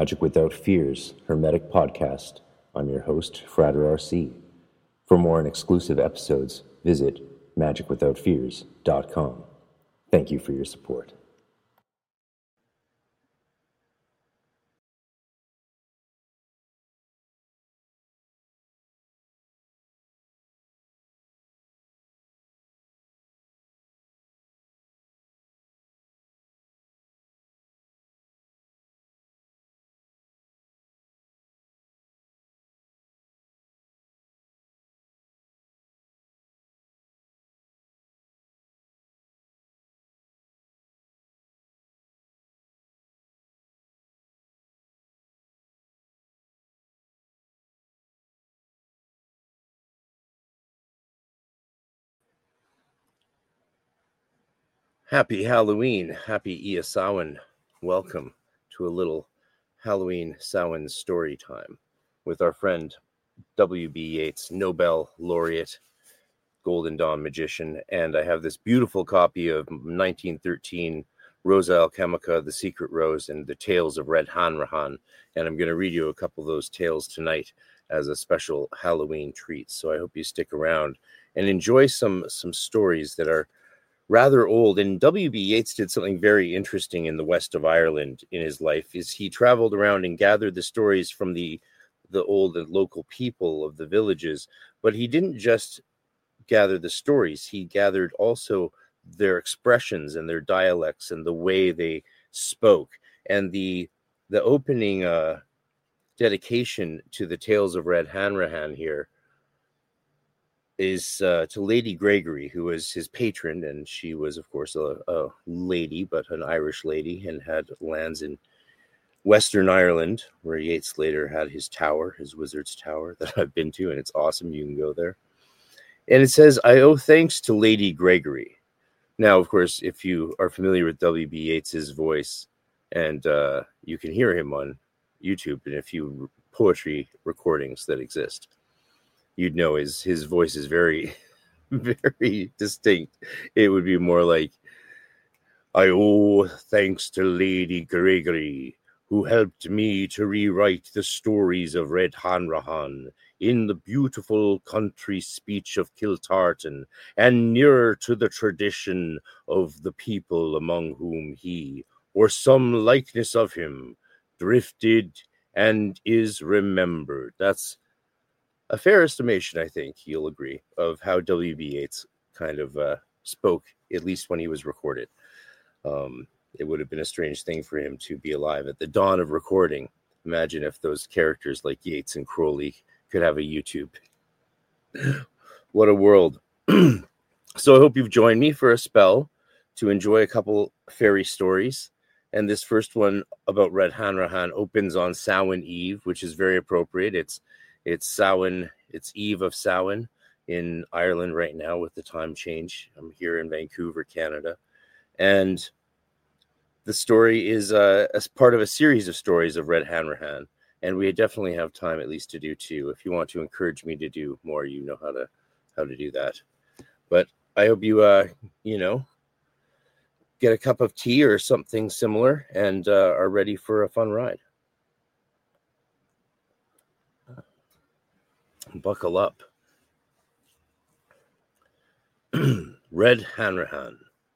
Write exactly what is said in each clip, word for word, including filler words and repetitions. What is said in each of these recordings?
Magic Without Fears Hermetic Podcast. I'm your host, Frater R C. For more and exclusive episodes, visit magic without fears dot com. Thank you for your support. Happy Halloween. Happy Ia Samhain. Welcome to a little Halloween Samhain story time with our friend W B Yeats, Nobel laureate, Golden Dawn magician. And I have this beautiful copy of nineteen thirteen Rosa Alchemica, The Secret Rose, and The Tales of Red Hanrahan. And I'm going to read you a couple of those tales tonight as a special Halloween treat. So I hope you stick around and enjoy some, some stories that are rather old. And W B Yeats did something very interesting in the west of Ireland in his life. Is he traveled around and gathered the stories from the the old and local people of the villages, but he didn't just gather the stories. He gathered also their expressions and their dialects and the way they spoke. And the the opening uh, dedication to the Tales of Red Hanrahan here is uh, to Lady Gregory, who was his patron, and she was, of course, a, a lady, but an Irish lady, and had lands in Western Ireland, where Yeats later had his tower, his wizard's tower, that I've been to, and it's awesome. You can go there. And it says, I owe thanks to Lady Gregory. Now, of course, if you are familiar with W B Yeats's voice, and uh, you can hear him on YouTube and a few poetry recordings that exist, you'd know his his voice is very, very distinct. It would be more like, I owe thanks to Lady Gregory, who helped me to rewrite the stories of Red Hanrahan in the beautiful country speech of Kiltartan, and nearer to the tradition of the people among whom he, or some likeness of him, drifted and is remembered. That's a fair estimation, I think you'll agree, of how W B Yeats kind of uh, spoke, at least when he was recorded. Um, it would have been a strange thing for him to be alive at the dawn of recording. Imagine if those characters like Yeats and Crowley could have a YouTube. What a world. So I hope you've joined me for a spell to enjoy a couple fairy stories. And this first one about Red Hanrahan opens on Samhain Eve, which is very appropriate. It's It's Samhain, it's Eve of Samhain in Ireland right now with the time change. I'm here in Vancouver, Canada. And the story is uh, as part of a series of stories of Red Hanrahan. And we definitely have time at least to do two. If you want to encourage me to do more, you know how to how to do that. But I hope you, uh, you know, get a cup of tea or something similar and uh, are ready for a fun ride. Buckle up. Red Hanrahan.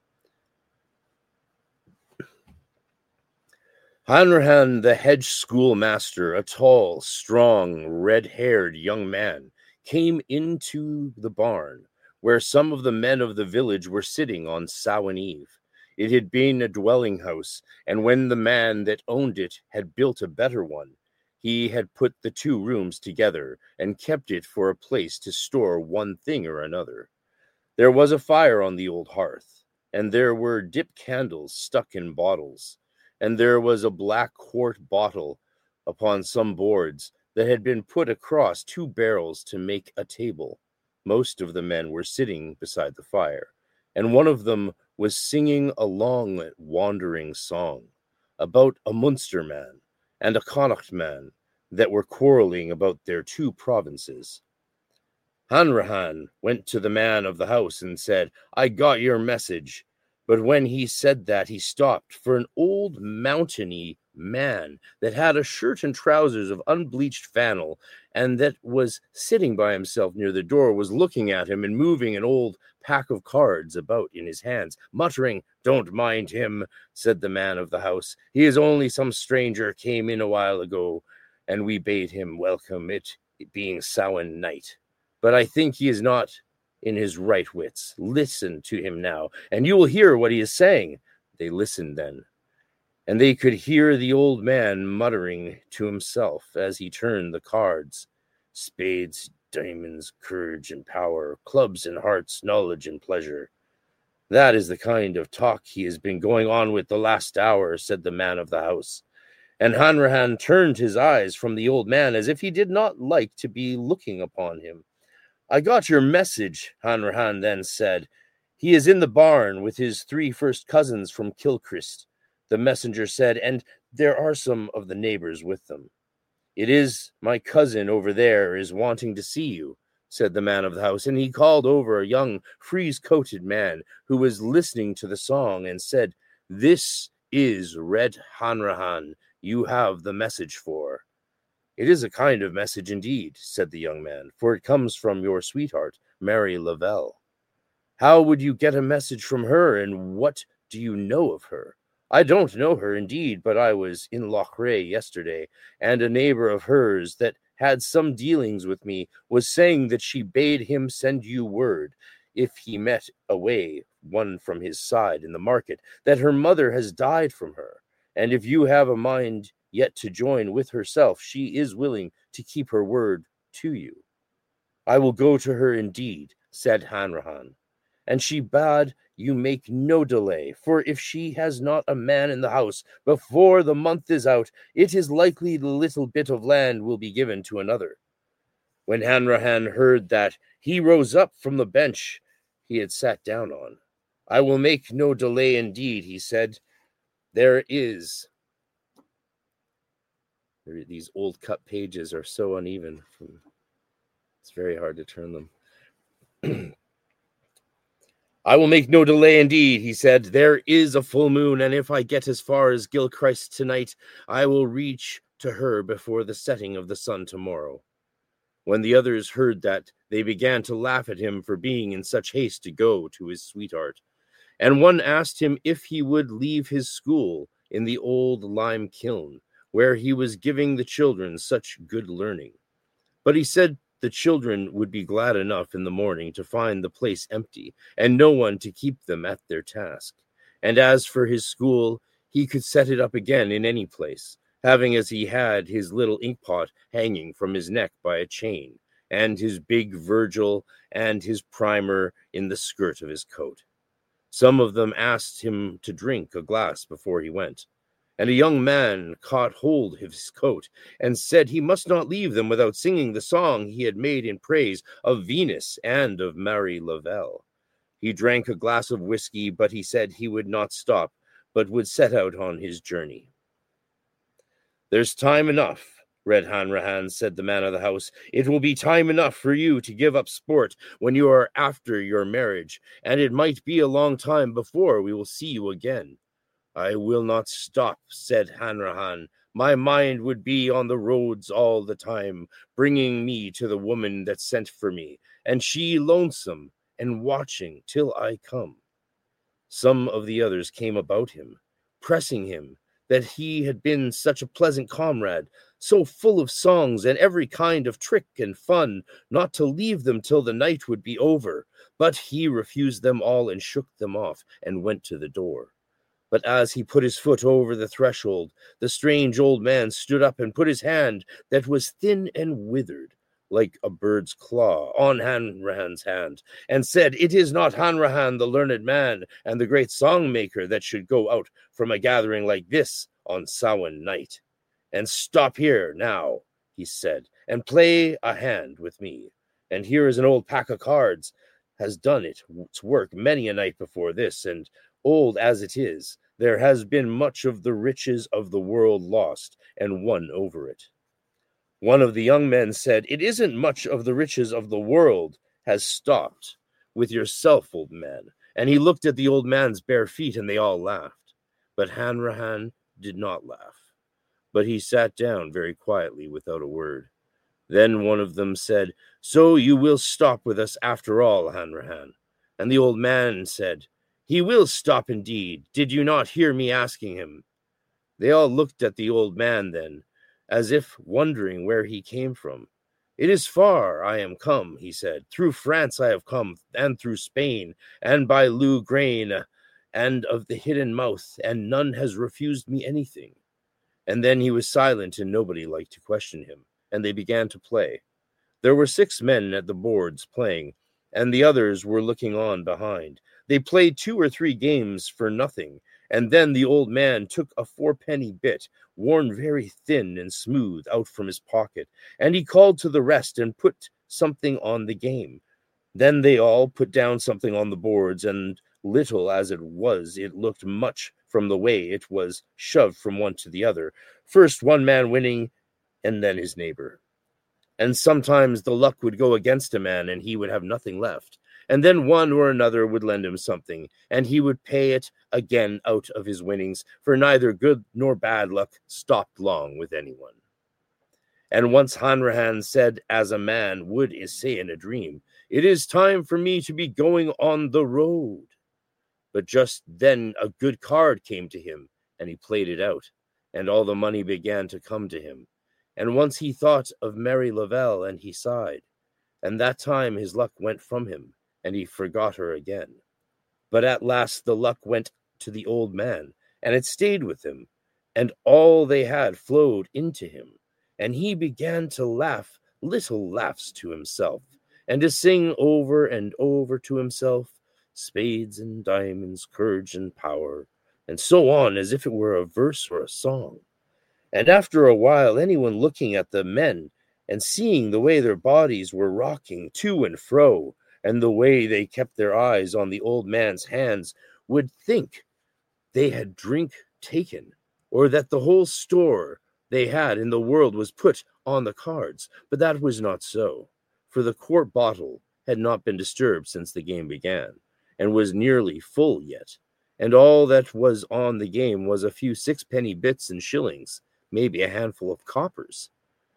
Hanrahan, the hedge schoolmaster, a tall, strong, red-haired young man, came into the barn, where some of the men of the village were sitting on Samhain Eve. It had been a dwelling house, and when the man that owned it had built a better one, he had put the two rooms together and kept it for a place to store one thing or another. There was a fire on the old hearth, and there were dip candles stuck in bottles, and there was a black quart bottle upon some boards that had been put across two barrels to make a table. Most of the men were sitting beside the fire, and one of them was singing a long, wandering song about a Munster man and a Connacht man that were quarreling about their two provinces. Hanrahan went to the man of the house and said, I got your message. But when he said that, he stopped, for an old mountainy man that had a shirt and trousers of unbleached flannel, and that was sitting by himself near the door, was looking at him and moving an old pack of cards about in his hands, muttering, "Don't mind him," said the man of the house. "He is only some stranger came in a while ago, and we bade him welcome, it being Samhain night. But I think he is not in his right wits. Listen to him now, and you will hear what he is saying." They listened then, and they could hear the old man muttering to himself as he turned the cards: "Spades, diamonds, courage and power, clubs and hearts, knowledge and pleasure." "That is the kind of talk he has been going on with the last hour," said the man of the house. And Hanrahan turned his eyes from the old man as if he did not like to be looking upon him. "I got your message," Hanrahan then said. "He is in the barn with his three first cousins from Kilchrist," the messenger said, "and there are some of the neighbors with them." "It is my cousin over there is wanting to see you," said the man of the house, and he called over a young frieze-coated man who was listening to the song and said, "This is Red Hanrahan you have the message for." "It is a kind of message indeed," said the young man, "for it comes from your sweetheart, Mary Lavelle." "How would you get a message from her, and what do you know of her?" "I don't know her indeed, but I was in Loughrea yesterday, and a neighbor of hers that had some dealings with me was saying that she bade him send you word, if he met away one from his side in the market, that her mother has died from her, and if you have a mind yet to join with herself, she is willing to keep her word to you." "I will go to her indeed," said Hanrahan, "and she bade you make no delay, for if she has not a man in the house before the month is out, it is likely the little bit of land will be given to another." When Hanrahan heard that, he rose up from the bench he had sat down on. "I will make no delay indeed," he said. "There is..." These old cut pages are so uneven. From... It's very hard to turn them. "I will make no delay indeed," he said. "There is a full moon, and if I get as far as Gilchrist tonight, I will reach to her before the setting of the sun tomorrow." When the others heard that, they began to laugh at him for being in such haste to go to his sweetheart. And one asked him if he would leave his school in the old lime kiln, where he was giving the children such good learning. But he said the children would be glad enough in the morning to find the place empty, and no one to keep them at their task. And as for his school, he could set it up again in any place, having as he had his little inkpot hanging from his neck by a chain, and his big Virgil and his primer in the skirt of his coat. Some of them asked him to drink a glass before he went, and a young man caught hold of his coat and said he must not leave them without singing the song he had made in praise of Venus and of Mary Lavelle. He drank a glass of whiskey, but he said he would not stop, but would set out on his journey. "There's time enough, Red Hanrahan," said the man of the house. "It will be time enough for you to give up sport when you are after your marriage, and it might be a long time before we will see you again." "I will not stop," said Hanrahan. "My mind would be on the roads all the time, bringing me to the woman that sent for me, and she lonesome and watching till I come." Some of the others came about him, pressing him that he had been such a pleasant comrade, so full of songs and every kind of trick and fun, not to leave them till the night would be over. But he refused them all and shook them off and went to the door. But as he put his foot over the threshold, the strange old man stood up and put his hand, that was thin and withered, like a bird's claw, on Hanrahan's hand, and said, "It is not Hanrahan, the learned man and the great song-maker, that should go out from a gathering like this on Samhain night. And stop here now," he said, "and play a hand with me. And here is an old pack of cards, has done it, its work many a night before this, and old as it is, there has been much of the riches of the world lost and won over it." One of the young men said, "It isn't much of the riches of the world has stopped with yourself, old man." And he looked at the old man's bare feet, and they all laughed. But Hanrahan did not laugh. but he sat down very quietly without a word. Then one of them said, "So you will stop with us after all, Hanrahan?" And the old man said, "He will stop indeed. Did you not hear me asking him?" They all looked at the old man then, as if wondering where he came from. "It is far I am come," he said. "Through France I have come, and through Spain, and by Lougraine, and of the hidden mouth, and none has refused me anything." And then he was silent, and nobody liked to question him, and they began to play. There were six men at the boards playing, and the others were looking on behind. They played two or three games for nothing, and then the old man took a fourpenny bit, worn very thin and smooth, out from his pocket, and he called to the rest and put something on the game. Then they all put down something on the boards, and little as it was, it looked much from the way it was shoved from one to the other, first one man winning, and then his neighbor. And sometimes the luck would go against a man, and he would have nothing left. And then one or another would lend him something, and he would pay it again out of his winnings, for neither good nor bad luck stopped long with anyone. And once Hanrahan said, as a man would is say in a dream, "It is time for me to be going on the road." But just then a good card came to him, and he played it out, and all the money began to come to him. And once he thought of Mary Lavelle, and he sighed, and that time his luck went from him, and he forgot her again. But at last the luck went to the old man, and it stayed with him, and all they had flowed into him, and he began to laugh little laughs to himself, and to sing over and over to himself, "Spades and diamonds, courage and power," and so on, as if it were a verse or a song. And after a while, anyone looking at the men and seeing the way their bodies were rocking to and fro, and the way they kept their eyes on the old man's hands, would think they had drink taken, or that the whole store they had in the world was put on the cards. But that was not so, for the quart bottle had not been disturbed since the game began, and was nearly full yet, and all that was on the game was a few sixpenny bits and shillings, maybe a handful of coppers.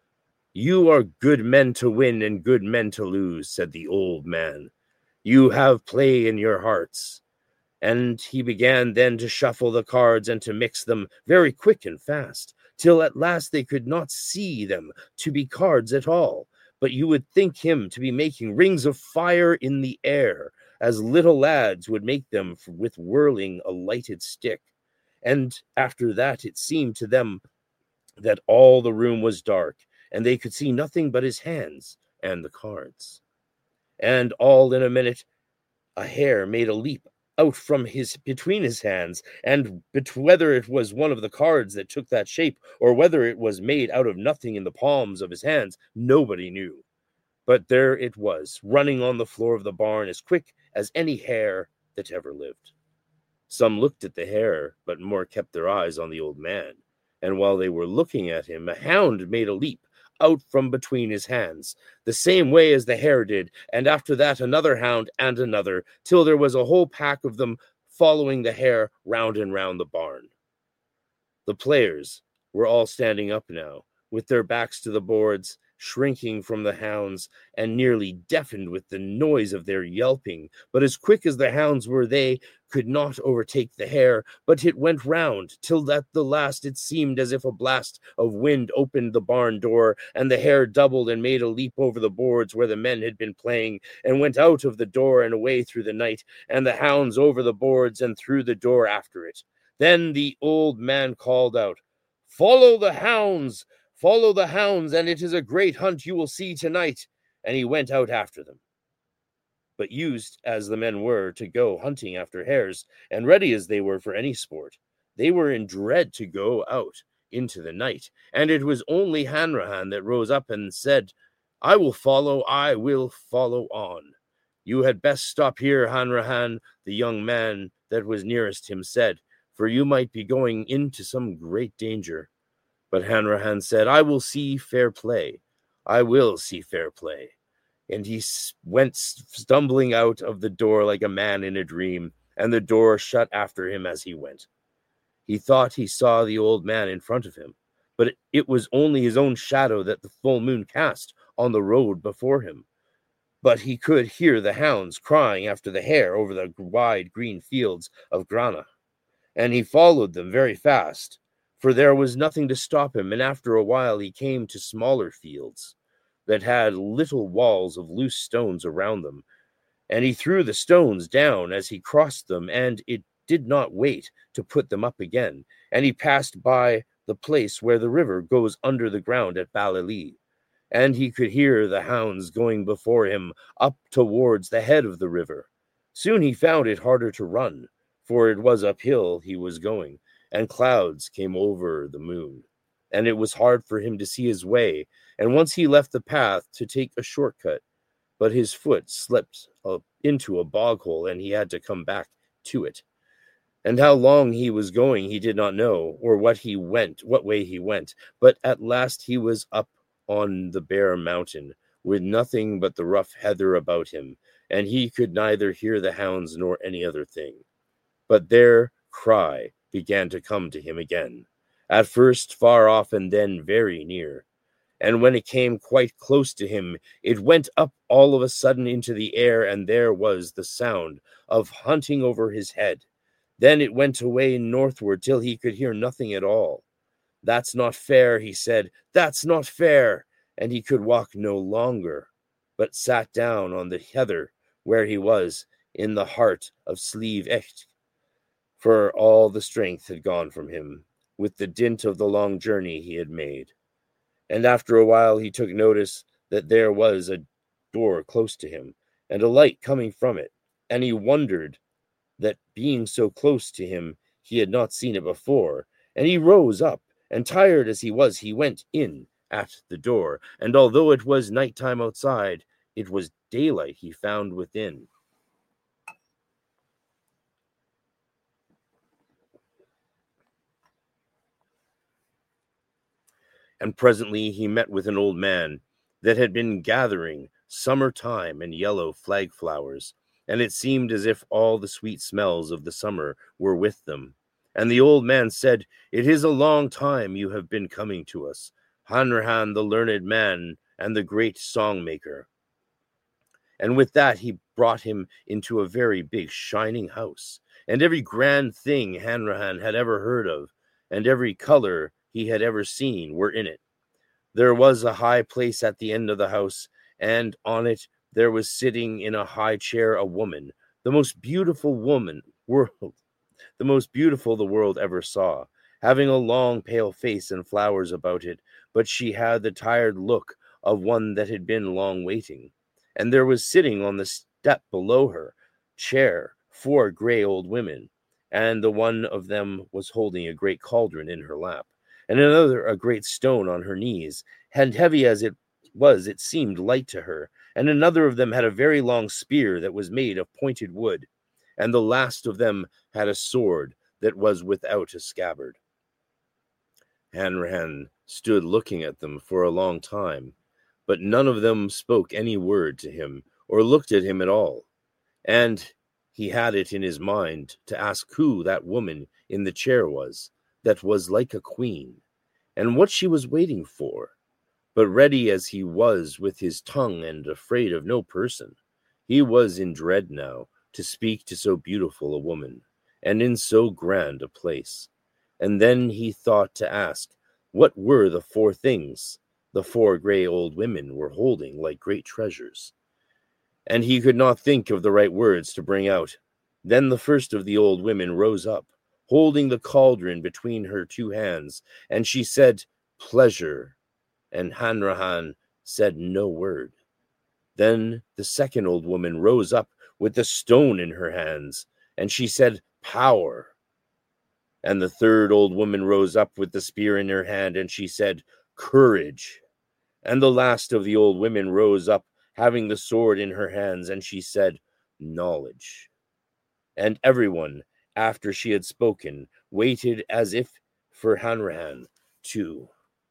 "You are good men to win and good men to lose," said the old man. "You have play in your hearts." And he began then to shuffle the cards and to mix them very quick and fast, till at last they could not see them to be cards at all, but you would think him to be making rings of fire in the air, as little lads would make them with whirling a lighted stick. And after that it seemed to them that all the room was dark, and they could see nothing but his hands and the cards. And all in a minute a hare made a leap out from his between his hands, and bet- whether it was one of the cards that took that shape, or whether it was made out of nothing in the palms of his hands, nobody knew. But there it was, running on the floor of the barn as quick as any hare that ever lived. Some looked at the hare, but more kept their eyes on the old man. And while they were looking at him, a hound made a leap out from between his hands, the same way as the hare did, and after that another hound and another, till there was a whole pack of them following the hare round and round the barn. The players were all standing up now, with their backs to the boards, shrinking from the hounds, and nearly deafened with the noise of their yelping. But as quick as the hounds were, they could not overtake the hare, but it went round, till at the last it seemed as if a blast of wind opened the barn door, and the hare doubled and made a leap over the boards where the men had been playing, and went out of the door and away through the night, and the hounds over the boards and through the door after it. Then the old man called out, "Follow the hounds! Follow the hounds, and it is a great hunt you will see tonight." And he went out after them. But used as the men were to go hunting after hares, and ready as they were for any sport, they were in dread to go out into the night. And it was only Hanrahan that rose up and said, "I will follow, I will follow on." "You had best stop here, Hanrahan," the young man that was nearest him said, "for you might be going into some great danger." But Hanrahan said, "I will see fair play. I will see fair play." And he went stumbling out of the door like a man in a dream, and the door shut after him as he went. He thought he saw the old man in front of him, but it, it was only his own shadow that the full moon cast on the road before him. But he could hear the hounds crying after the hare over the wide green fields of Grana, and he followed them very fast, for there was nothing to stop him, and after a while he came to smaller fields that had little walls of loose stones around them, and he threw the stones down as he crossed them, and it did not wait to put them up again, and he passed by the place where the river goes under the ground at Ballylee, and he could hear the hounds going before him up towards the head of the river. Soon he found it harder to run, for it was uphill he was going, and clouds came over the moon, and it was hard for him to see his way, and once he left the path to take a shortcut, but his foot slipped up into a bog hole, and he had to come back to it. And how long he was going he did not know, or what he went, what way he went, but at last he was up on the bare mountain, with nothing but the rough heather about him, and he could neither hear the hounds nor any other thing. But their cry began to come to him again, at first far off and then very near. And when it came quite close to him, it went up all of a sudden into the air, and there was the sound of hunting over his head. Then it went away northward till he could hear nothing at all. "That's not fair," he said, "that's not fair." And he could walk no longer, but sat down on the heather where he was, in the heart of Slieve Echt, for all the strength had gone from him, with the dint of the long journey he had made. And after a while he took notice that there was a door close to him, and a light coming from it, and he wondered that being so close to him he had not seen it before, and he rose up, and tired as he was, he went in at the door, and although it was night time outside, it was daylight he found within. And presently he met with an old man that had been gathering summer-time and yellow flag flowers, and it seemed as if all the sweet smells of the summer were with them. And the old man said, "It is a long time you have been coming to us, Hanrahan the learned man and the great song-maker." And with that he brought him into a very big shining house, and every grand thing Hanrahan had ever heard of, and every color he had ever seen, were in it. There was a high place at the end of the house, and on it there was sitting in a high chair a woman, the most beautiful woman world, the most beautiful the world ever saw, having a long pale face and flowers about it, but she had the tired look of one that had been long waiting. And there was sitting on the step below her chair four gray old women, and the one of them was holding a great cauldron in her lap, and another a great stone on her knees, and heavy as it was, it seemed light to her, and another of them had a very long spear that was made of pointed wood, and the last of them had a sword that was without a scabbard. Hanrahan stood looking at them for a long time, but none of them spoke any word to him, or looked at him at all, and he had it in his mind to ask who that woman in the chair was, that was like a queen, and what she was waiting for. But ready as he was with his tongue and afraid of no person, he was in dread now to speak to so beautiful a woman, and in so grand a place. And then he thought to ask what were the four things the four gray old women were holding like great treasures. And he could not think of the right words to bring out. Then the first of the old women rose up, holding the cauldron between her two hands, and she said, "Pleasure." And Hanrahan said no word. Then the second old woman rose up with the stone in her hands, and she said, "Power." And the third old woman rose up with the spear in her hand, and she said, "Courage." And the last of the old women rose up, having the sword in her hands, and she said, "Knowledge." And everyone, after she had spoken, waited as if for Hanrahan to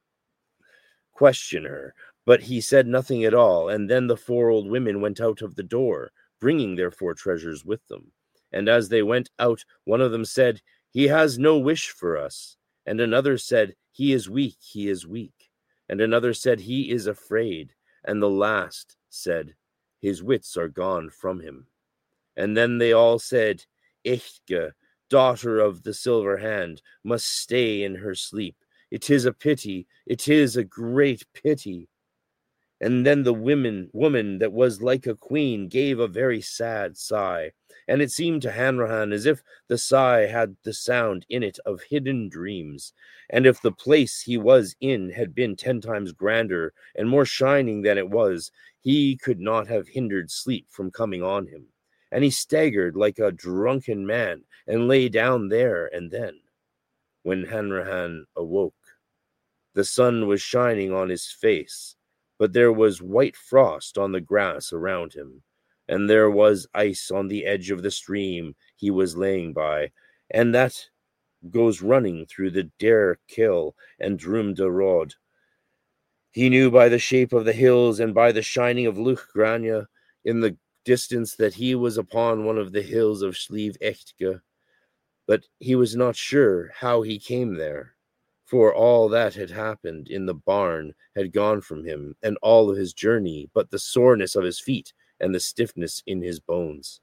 question her, but he said nothing at all. And then the four old women went out of the door, bringing their four treasures with them. And as they went out, one of them said, "He has no wish for us." And another said, He is weak, he is weak. And another said, He is afraid. And the last said, His wits are gone from him. And then they all said, Echtge, daughter of the silver hand, must stay in her sleep. It is a pity, it is a great pity. And then the women, woman that was like a queen gave a very sad sigh, and it seemed to Hanrahan as if the sigh had the sound in it of hidden dreams, and if the place he was in had been ten times grander and more shining than it was, he could not have hindered sleep from coming on him. And he staggered like a drunken man, and lay down there and then. When Hanrahan awoke, the sun was shining on his face, but there was white frost on the grass around him, and there was ice on the edge of the stream he was laying by, and that goes running through the Dare Kill and Drum de Rod. He knew by the shape of the hills and by the shining of Luch Grania in the distance that he was upon one of the hills of Slieve Echtge, but he was not sure how he came there. For all that had happened in the barn had gone from him, and all of his journey, but the soreness of his feet and the stiffness in his bones.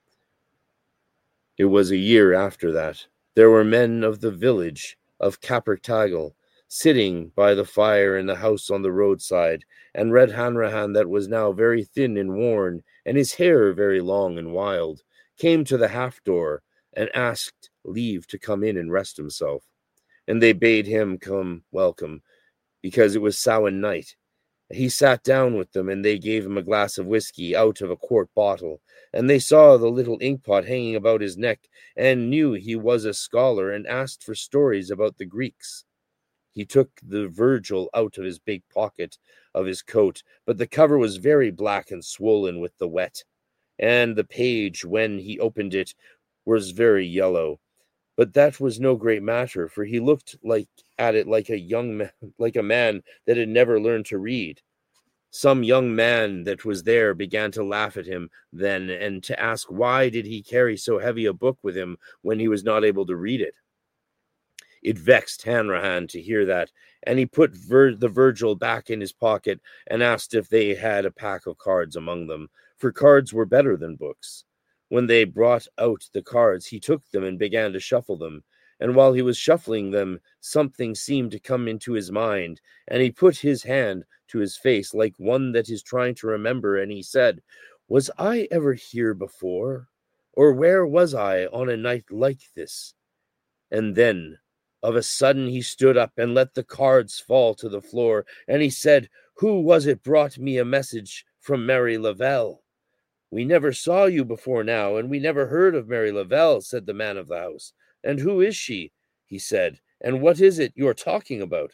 It was a year after that. There were men of the village of Capertagel sitting by the fire in the house on the roadside, and Red Hanrahan, that was now very thin and worn, and his hair very long and wild, came to the half door and asked leave to come in and rest himself. And they bade him come welcome, because it was Samhain night. He sat down with them, and they gave him a glass of whiskey out of a quart bottle, and they saw the little inkpot hanging about his neck, and knew he was a scholar, and asked for stories about the Greeks. He took the Virgil out of his big pocket of his coat, but the cover was very black and swollen with the wet, and the page, when he opened it, was very yellow. But that was no great matter, for he looked like at it like a young man, like a man that had never learned to read. Some young man that was there began to laugh at him then, and to ask why did he carry so heavy a book with him when he was not able to read it. It vexed Hanrahan to hear that, and he put Vir- the Virgil back in his pocket and asked if they had a pack of cards among them, for cards were better than books. When they brought out the cards, he took them and began to shuffle them. And while he was shuffling them, something seemed to come into his mind, and he put his hand to his face like one that is trying to remember, and he said, Was I ever here before? Or where was I on a night like this? And then, of a sudden, he stood up and let the cards fall to the floor, and he said, Who was it brought me a message from Mary Lavelle? We never saw you before now, and we never heard of Mary Lavelle, said the man of the house. And who is she? He said, and what is it you are talking about?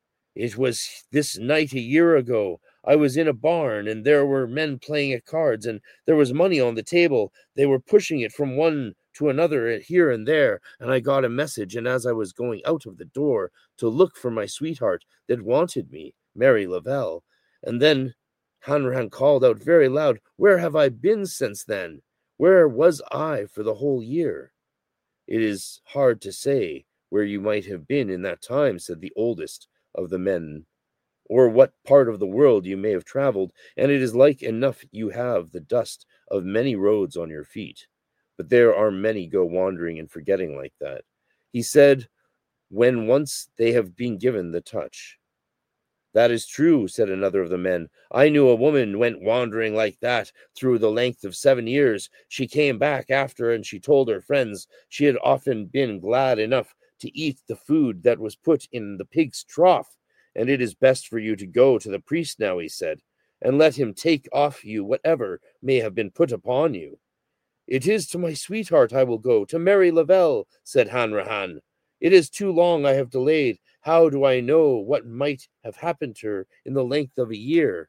It was this night a year ago. I was in a barn, and there were men playing at cards, and there was money on the table. They were pushing it from one to another here and there, and I got a message, and as I was going out of the door to look for my sweetheart that wanted me, Mary Lavelle, and then Hanrahan called out very loud, Where have I been since then? Where was I for the whole year? It is hard to say where you might have been in that time, said the oldest of the men, or what part of the world you may have traveled, and it is like enough you have the dust of many roads on your feet. But there are many go wandering and forgetting like that. He said, when once they have been given the touch. That is true, said another of the men. I knew a woman went wandering like that through the length of seven years. She came back after, and she told her friends she had often been glad enough to eat the food that was put in the pig's trough. And it is best for you to go to the priest now, he said, and let him take off you whatever may have been put upon you. It is to my sweetheart I will go, to Mary Lavelle, said Hanrahan. It is too long I have delayed. How do I know what might have happened to her in the length of a year?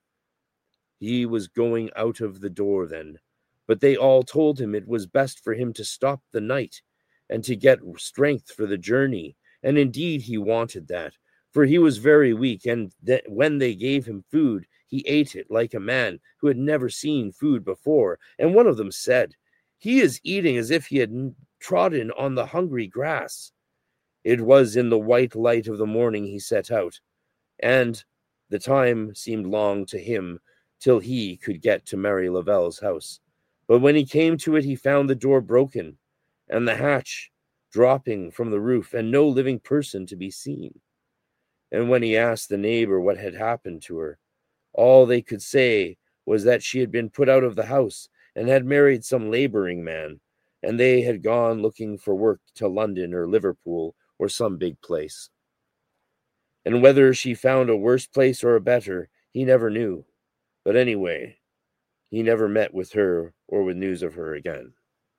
He was going out of the door then, but they all told him it was best for him to stop the night and to get strength for the journey. And indeed he wanted that, for he was very weak, and that when they gave him food, he ate it like a man who had never seen food before. And one of them said, He is eating as if he had trodden on the hungry grass. It was in the white light of the morning he set out, and the time seemed long to him till he could get to Mary Lavelle's house. But when he came to it, he found the door broken, and the hatch dropping from the roof, and no living person to be seen. And when he asked the neighbor what had happened to her, all they could say was that she had been put out of the house and had married some laboring man, and they had gone looking for work to London or Liverpool or some big place. And whether she found a worse place or a better, he never knew. But anyway, he never met with her or with news of her again.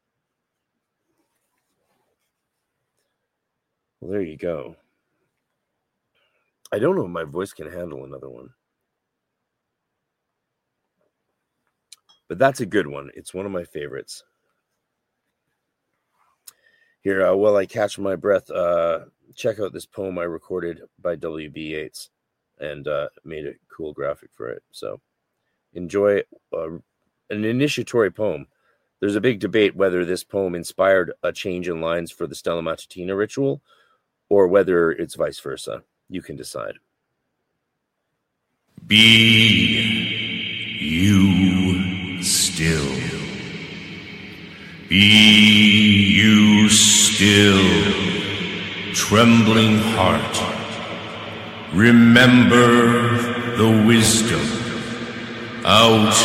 Well, there you go. I don't know if my voice can handle another one. But that's a good one. It's one of my favorites. Here, uh, while I catch my breath, uh, check out this poem I recorded by W B Yeats and uh, made a cool graphic for it. So enjoy uh, an initiatory poem. There's a big debate whether this poem inspired a change in lines for the Stella Matutina ritual or whether it's vice versa. You can decide. Be you still. Be you still, trembling heart. Remember the wisdom out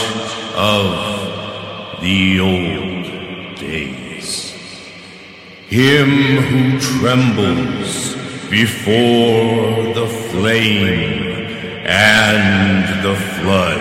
of the old days. Him who trembles before the flame and the flood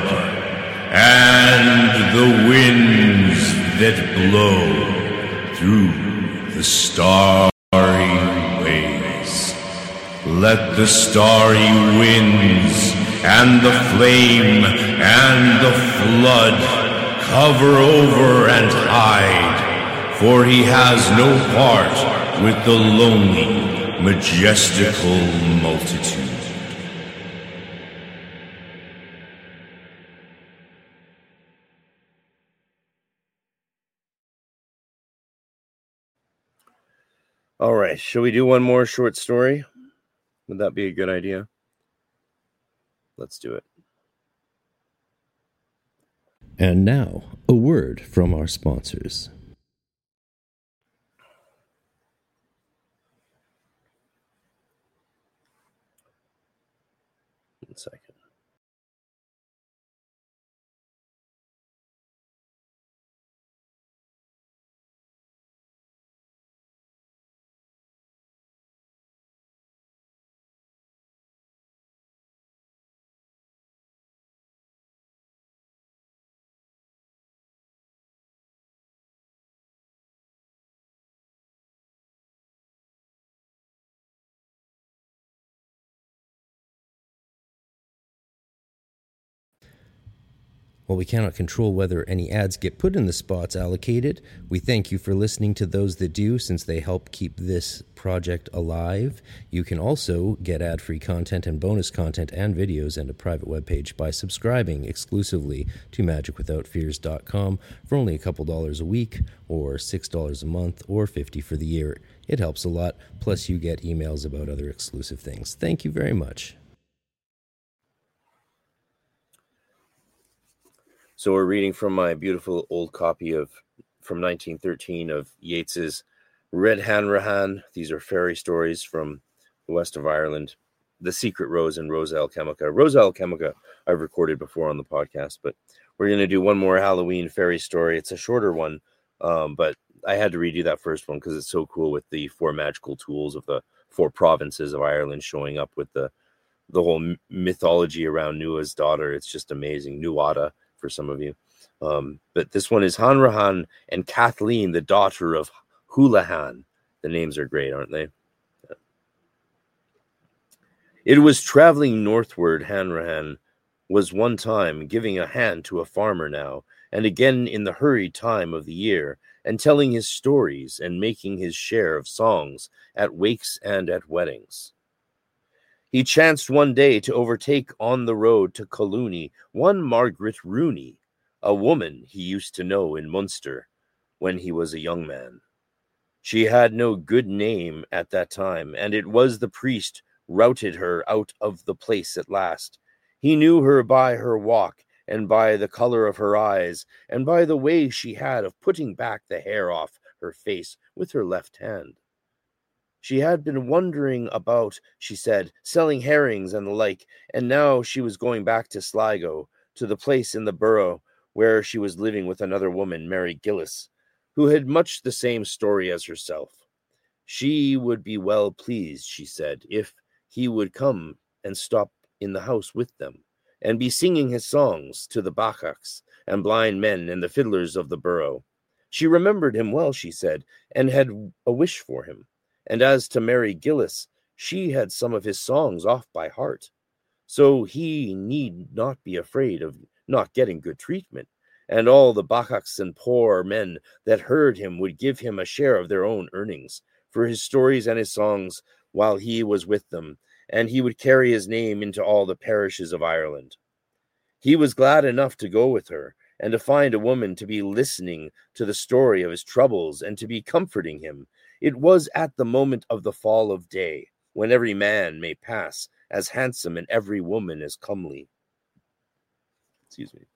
and the winds that blow through the starry ways. Let the starry winds and the flame and the flood cover over and hide, for he has no part with the lonely, majestical multitude. All right, shall we do one more short story? Would that be a good idea? Let's do it. And now, a word from our sponsors. One second. While we cannot control whether any ads get put in the spots allocated, we thank you for listening to those that do, since they help keep this project alive. You can also get ad-free content and bonus content and videos and a private webpage by subscribing exclusively to magic without fears dot com for only a couple dollars a week, or six dollars a month, or fifty dollars for the year. It helps a lot, plus you get emails about other exclusive things. Thank you very much. So we're reading from my beautiful old copy of from nineteen thirteen of Yeats's Red Hanrahan. These are fairy stories from the west of Ireland. The Secret Rose and Rosa Alchemica. Rosa Alchemica I've recorded before on the podcast, but we're going to do one more Halloween fairy story. It's a shorter one, um, but I had to redo that first one because it's so cool with the four magical tools of the four provinces of Ireland showing up with the, the whole mythology around Nua's daughter. It's just amazing. Nuada for some of you. Um, but this one is Hanrahan and Kathleen, the daughter of Houlihan. The names are great, aren't they? Yeah. It was traveling northward. Hanrahan was one time giving a hand to a farmer now, and again in the hurried time of the year, and telling his stories and making his share of songs at wakes and at weddings. He chanced one day to overtake on the road to Collooney one Margaret Rooney, a woman he used to know in Munster when he was a young man. She had no good name at that time, and it was the priest routed her out of the place at last. He knew her by her walk, and by the color of her eyes, and by the way she had of putting back the hair off her face with her left hand. She had been wandering about, she said, selling herrings and the like, and now she was going back to Sligo, to the place in the borough where she was living with another woman, Mary Gillis, who had much the same story as herself. She would be well pleased, she said, if he would come and stop in the house with them, and be singing his songs to the bacchaks and blind men and the fiddlers of the borough. She remembered him well, she said, and had a wish for him. And as to Mary Gillis, she had some of his songs off by heart. So he need not be afraid of not getting good treatment, and all the bacchaks and poor men that heard him would give him a share of their own earnings for his stories and his songs while he was with them, and he would carry his name into all the parishes of Ireland. He was glad enough to go with her, and to find a woman to be listening to the story of his troubles and to be comforting him. It was at the moment of the fall of day, when every man may pass as handsome and every woman as comely. Excuse me.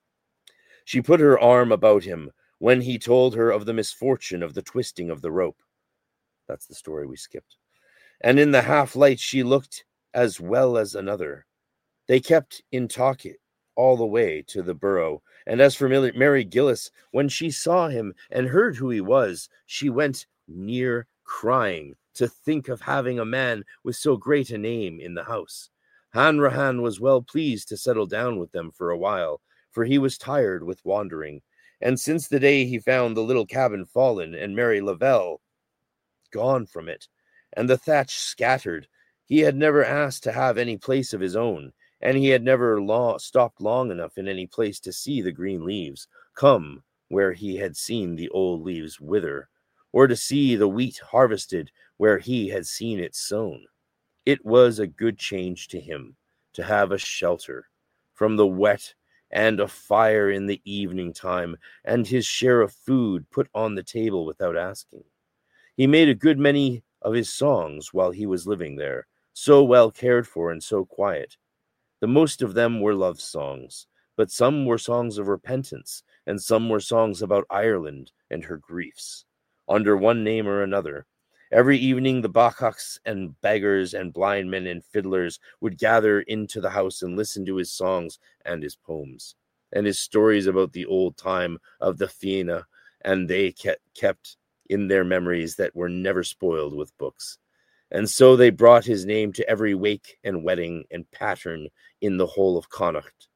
She put her arm about him when he told her of the misfortune of the twisting of the rope. That's the story we skipped. And in the half-light she looked as well as another. They kept in talk all the way to the borough. And as for Mary Gillis, when she saw him and heard who he was, she went near crying to think of having a man with so great a name in the house. Hanrahan was well pleased to settle down with them for a while, for he was tired with wandering. And since the day he found the little cabin fallen and Mary Lavelle gone from it, and the thatch scattered, he had never asked to have any place of his own, and he had never long, stopped long enough in any place to see the green leaves come where he had seen the old leaves wither, or to see the wheat harvested where he had seen it sown. It was a good change to him to have a shelter from the wet and a fire in the evening time, and his share of food put on the table without asking. He made a good many of his songs while he was living there, so well cared for and so quiet. The most of them were love songs, but some were songs of repentance, and some were songs about Ireland and her griefs, under one name or another. Every evening the bacchaks and beggars and blind men and fiddlers would gather into the house and listen to his songs and his poems, and his stories about the old time of the Fianna, and they kept in their memories that were never spoiled with books. And so they brought his name to every wake and wedding and pattern in the whole of Connacht.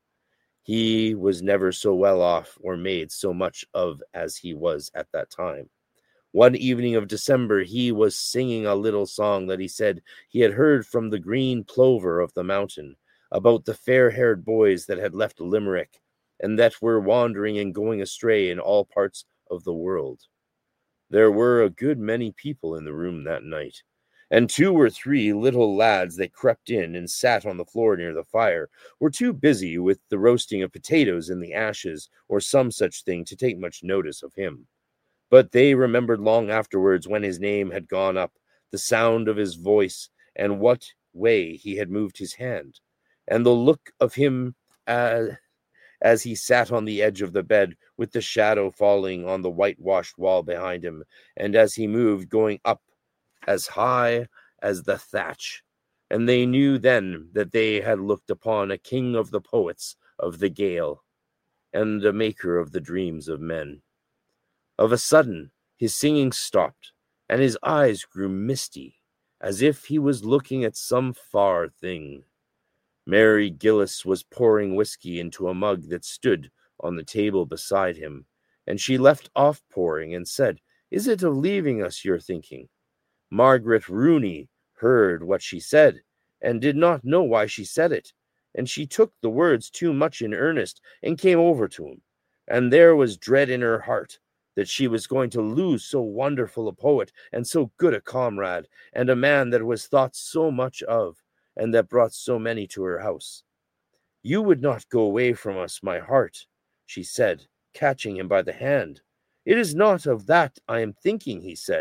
He was never so well off or made so much of as he was at that time. One evening of December, he was singing a little song that he said he had heard from the green plover of the mountain, about the fair-haired boys that had left Limerick, and that were wandering and going astray in all parts of the world. There were a good many people in the room that night, and two or three little lads that crept in and sat on the floor near the fire were too busy with the roasting of potatoes in the ashes or some such thing to take much notice of him. But they remembered long afterwards, when his name had gone up, the sound of his voice, and what way he had moved his hand, and the look of him as, as he sat on the edge of the bed, with the shadow falling on the whitewashed wall behind him, and as he moved, going up as high as the thatch. And they knew then that they had looked upon a king of the poets of the Gael, and a maker of the dreams of men. Of a sudden, his singing stopped, and his eyes grew misty, as if he was looking at some far thing. Mary Gillis was pouring whiskey into a mug that stood on the table beside him, and she left off pouring and said, "Is it of leaving us you're thinking?" Margaret Rooney heard what she said, and did not know why she said it, and she took the words too much in earnest, and came over to him, and there was dread in her heart that she was going to lose so wonderful a poet, and so good a comrade, and a man that was thought so much of, and that brought so many to her house. "You would not go away from us, my heart," she said, catching him by the hand. "It is not of that I am thinking," he said,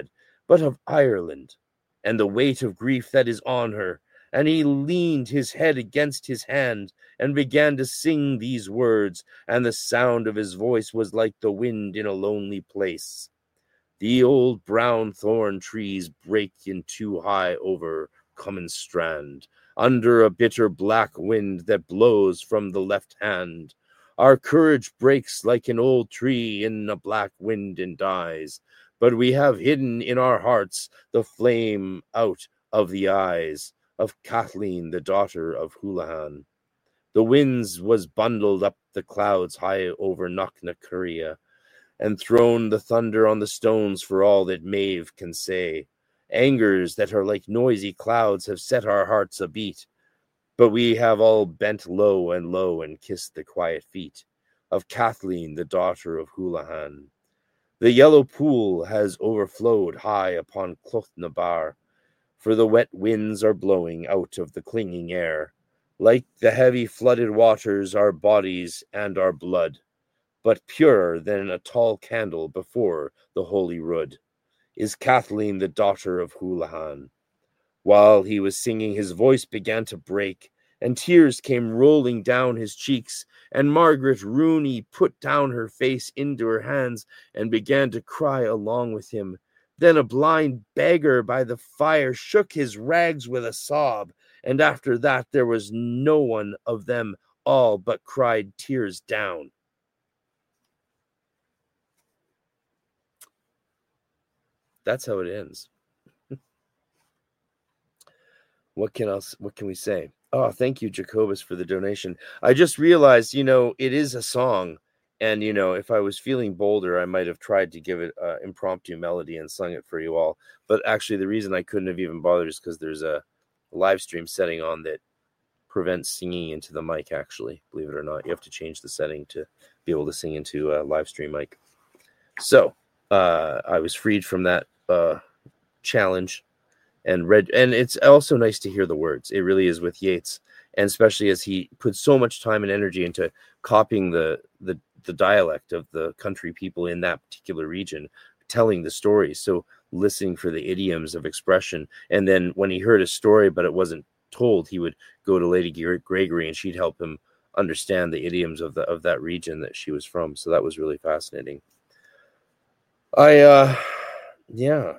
but of Ireland, and the weight of grief that is on her. And he leaned his head against his hand and began to sing these words, and the sound of his voice was like the wind in a lonely place. The old brown thorn trees break in two high over common strand, under a bitter black wind that blows from the left hand. Our courage breaks like an old tree in a black wind and dies, but we have hidden in our hearts the flame out of the eyes of Kathleen, the daughter of Houlihan. The winds was bundled up the clouds high over Knocknacuria, and thrown the thunder on the stones for all that Maeve can say. Angers that are like noisy clouds have set our hearts a beat, but we have all bent low and low and kissed the quiet feet of Kathleen, the daughter of Houlihan. The yellow pool has overflowed high upon Clothnabar, for the wet winds are blowing out of the clinging air. Like the heavy flooded waters, our bodies and our blood, but purer than a tall candle before the holy rood, is Kathleen, the daughter of Houlihan. While he was singing, his voice began to break, and tears came rolling down his cheeks, and Margaret Rooney put down her face into her hands and began to cry along with him. Then a blind beggar by the fire shook his rags with a sob, and after that there was no one of them all but cried tears down. That's how it ends. What can else? What can we say? Oh, thank you, Jacobus, for the donation. I just realized, you know, it is a song, and you know, if I was feeling bolder, I might have tried to give it an impromptu melody and sung it for you all. But actually, the reason I couldn't have even bothered is because there's a live stream setting on that prevents singing into the mic. Actually, believe it or not, you have to change the setting to be able to sing into a live stream mic. So uh, I was freed from that uh, challenge. And read, and it's also nice to hear the words. It really is with Yeats, and especially as he put so much time and energy into copying the the the dialect of the country people in that particular region, telling the stories. So listening for the idioms of expression, and then when he heard a story but it wasn't told, he would go to Lady Gregory and she'd help him understand the idioms of the of that region that she was from. So that was really fascinating. I uh, yeah.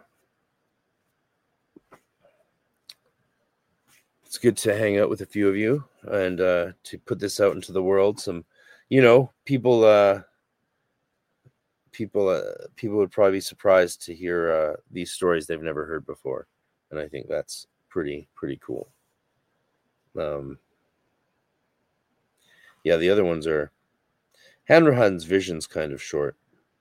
It's good to hang out with a few of you and uh, to put this out into the world. Some, you know, people, uh, people, uh, people would probably be surprised to hear uh, these stories they've never heard before, and I think that's pretty, pretty cool. Um, yeah, the other ones are Hanrahan's Vision's kind of short.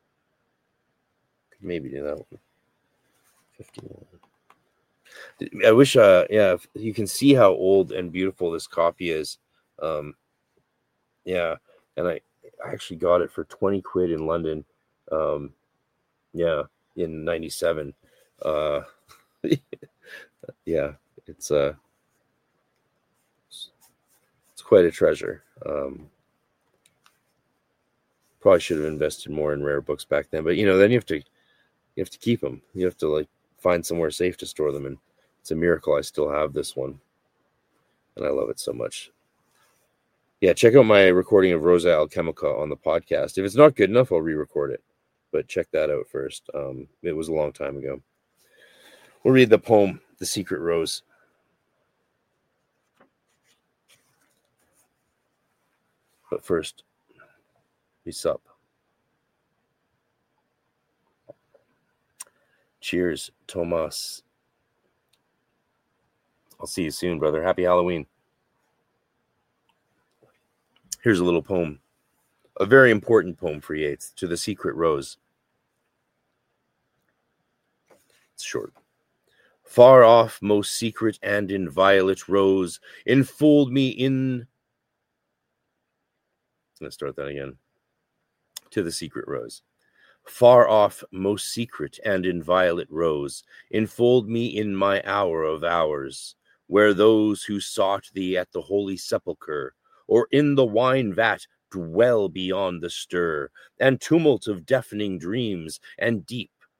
Could maybe do that one. fifty-one. I wish, uh, yeah, you can see how old and beautiful this copy is. Um, yeah, and I, I actually got it for twenty quid in London. Um, yeah, in ninety-seven. Uh, yeah, it's uh, it's quite a treasure. Um, probably should have invested more in rare books back then, but you know, then you have to, you have to keep them. You have to like find somewhere safe to store them in. It's a miracle I still have this one, and I love it so much. Yeah, check out my recording of Rosa Alchemica on the podcast. If it's not good enough, I'll re-record it, but check that out first. Um, it was a long time ago. We'll read the poem, The Secret Rose. But first, we sup. Cheers, Tomas. I'll see you soon, brother. Happy Halloween. Here's a little poem. A very important poem for Yeats, To the Secret Rose. It's short. Far off, most secret and inviolate rose, enfold me in... Let's start that again. To the Secret Rose. Far off, most secret and inviolate rose, enfold me in my hour of hours, where those who sought thee at the holy sepulchre, or in the wine vat, dwell beyond the stir and tumult of deafening dreams, and deep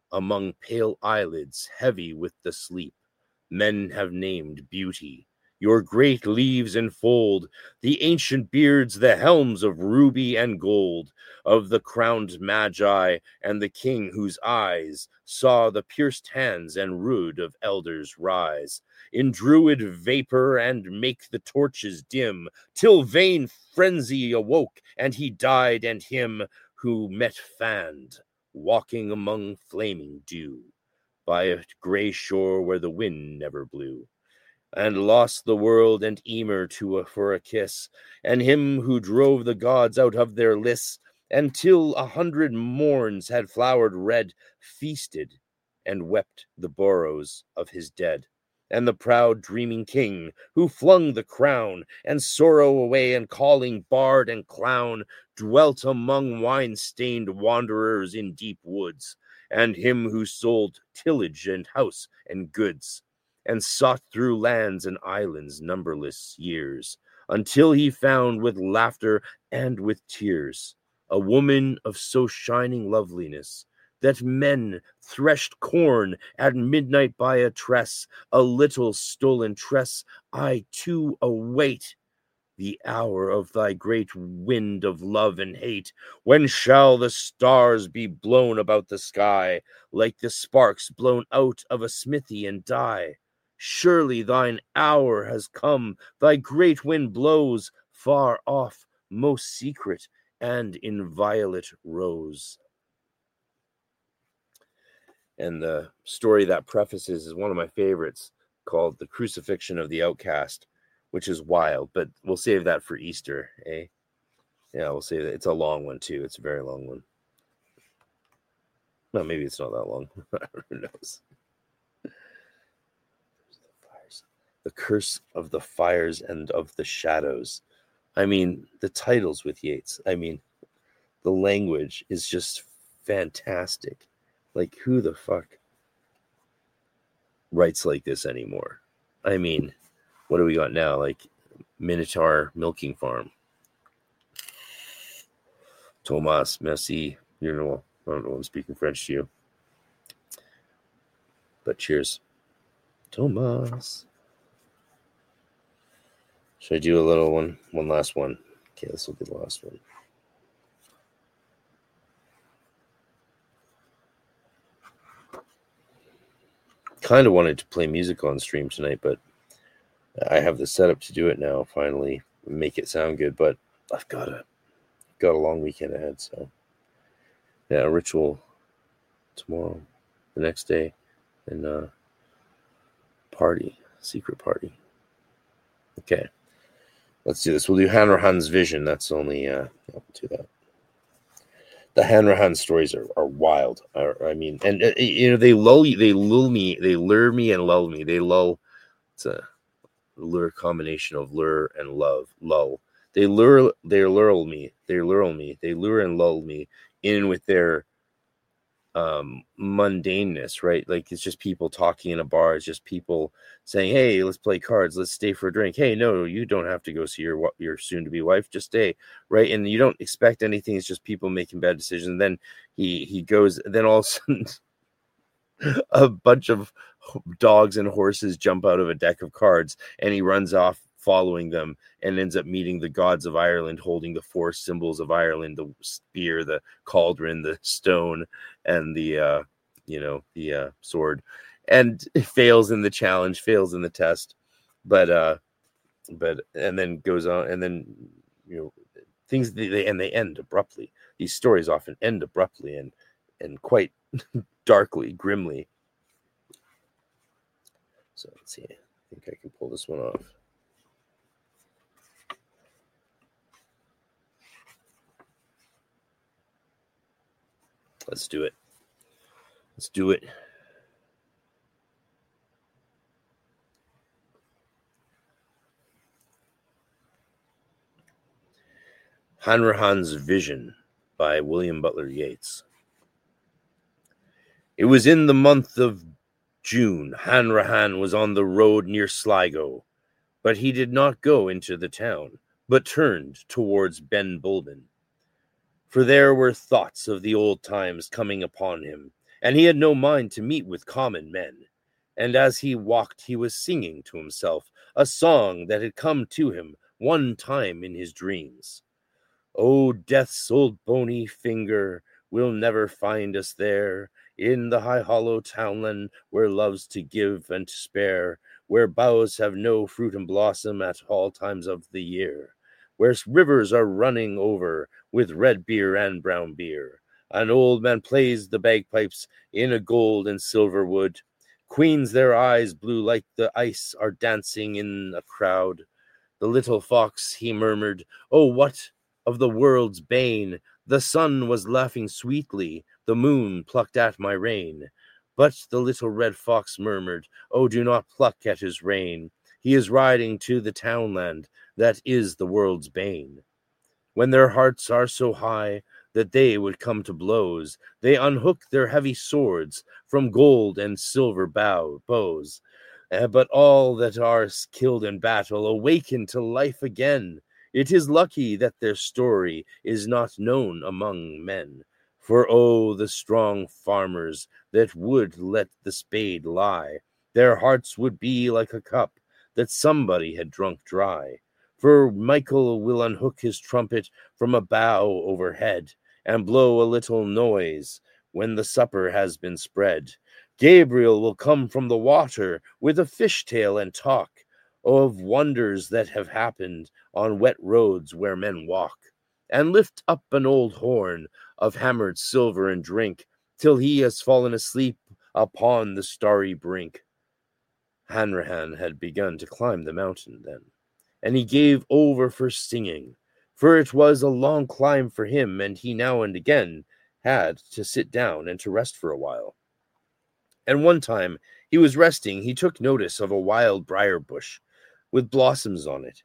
among pale eyelids heavy with the sleep, men have named beauty. Your great leaves enfold the ancient beards, the helms of ruby and gold, of the crowned magi and the king whose eyes saw the pierced hands and rood of elders rise in druid vapor and make the torches dim, till vain frenzy awoke and he died, and him who met fanned, walking among flaming dew, by a gray shore where the wind never blew, and lost the world and Emer to a, for a kiss, and him who drove the gods out of their lists, until a hundred morns had flowered red, feasted and wept the borrows of his dead, and the proud dreaming king who flung the crown and sorrow away, and calling bard and clown, dwelt among wine-stained wanderers in deep woods, and him who sold tillage and house and goods, and sought through lands and islands numberless years, until he found with laughter and with tears a woman of so shining loveliness that men threshed corn at midnight by a tress, a little stolen tress. I too await the hour of thy great wind of love and hate. When shall the stars be blown about the sky, like the sparks blown out of a smithy and die? Surely thine hour has come, thy great wind blows far off, most secret and inviolate rose. And the story that prefaces is one of my favorites, called The Crucifixion of the Outcast, which is wild, but we'll save that for Easter, eh? Yeah, we'll save that. It's a long one, too. It's a very long one. Well, maybe it's not that long. Who knows? The Curse of the Fires and of the Shadows. I mean, the titles with Yeats. I mean, the language is just fantastic. Like, who the fuck writes like this anymore? I mean, what do we got now? Like, Minotaur Milking Farm. Thomas, merci. You know, I don't know, I'm speaking French to you. But cheers. Thomas. Should I do a little one? One last one. Okay, this will be the last one. Kind of wanted to play music on stream tonight, but I have the setup to do it now, finally. Make it sound good, but I've got a, got a long weekend ahead, so. Yeah, a ritual tomorrow, the next day, and uh party, secret party. Okay. Let's do this. We'll do Hanrahan's Vision. That's only, uh, I'll do that. The Hanrahan stories are, are wild. I, I mean, and, uh, you know, they lull you, they lull me, they lure me and lull me. They lull. It's a lure combination of lure and love. Lull. They lure, they lure me. They lure me. They lure and lull me in with their um mundaneness, right? Like, it's just people talking in a bar. It's just people saying, hey, let's play cards, let's stay for a drink. Hey, no, you don't have to go see your your soon-to-be wife, just stay, right? And you don't expect anything. It's just people making bad decisions. And then he he goes, then all of a sudden a bunch of dogs and horses jump out of a deck of cards, and he runs off following them, and ends up meeting the gods of Ireland, holding the four symbols of Ireland: the spear, the cauldron, the stone, and the uh you know the uh sword. And it fails in the challenge, fails in the test, but uh but and then goes on, and then you know things they, they and they end abruptly. These stories often end abruptly and and quite darkly, grimly. So let's see, I think I can pull this one off. Let's do it. Let's do it. Hanrahan's Vision by William Butler Yeats. It was in the month of June. Hanrahan was on the road near Sligo, but he did not go into the town, but turned towards Ben Bulben. For there were thoughts of the old times coming upon him, and he had no mind to meet with common men. And as he walked, he was singing to himself a song that had come to him one time in his dreams. "Oh, death's old bony finger will never find us there, in the high hollow townland where love's to give and to spare, where boughs have no fruit and blossom at all times of the year, where rivers are running over with red beer and brown beer. An old man plays the bagpipes in a gold and silver wood. Queens, their eyes blue like the ice, are dancing in a crowd. The little fox, he murmured, oh, what of the world's bane? The sun was laughing sweetly, the moon plucked at my rein. But the little red fox murmured, oh, do not pluck at his rein. He is riding to the townland that is the world's bane. When their hearts are so high that they would come to blows, they unhook their heavy swords from gold and silver bow, bows. Uh, but all that are killed in battle awaken to life again. It is lucky that their story is not known among men. For oh, the strong farmers that would let the spade lie, their hearts would be like a cup that somebody had drunk dry. For Michael will unhook his trumpet from a bough overhead and blow a little noise when the supper has been spread. Gabriel will come from the water with a fishtail and talk of wonders that have happened on wet roads where men walk, and lift up an old horn of hammered silver and drink till he has fallen asleep upon the starry brink. Hanrahan had begun to climb the mountain then, and he gave over for singing, for it was a long climb for him, and he now and again had to sit down and to rest for a while. And one time he was resting, he took notice of a wild briar bush with blossoms on it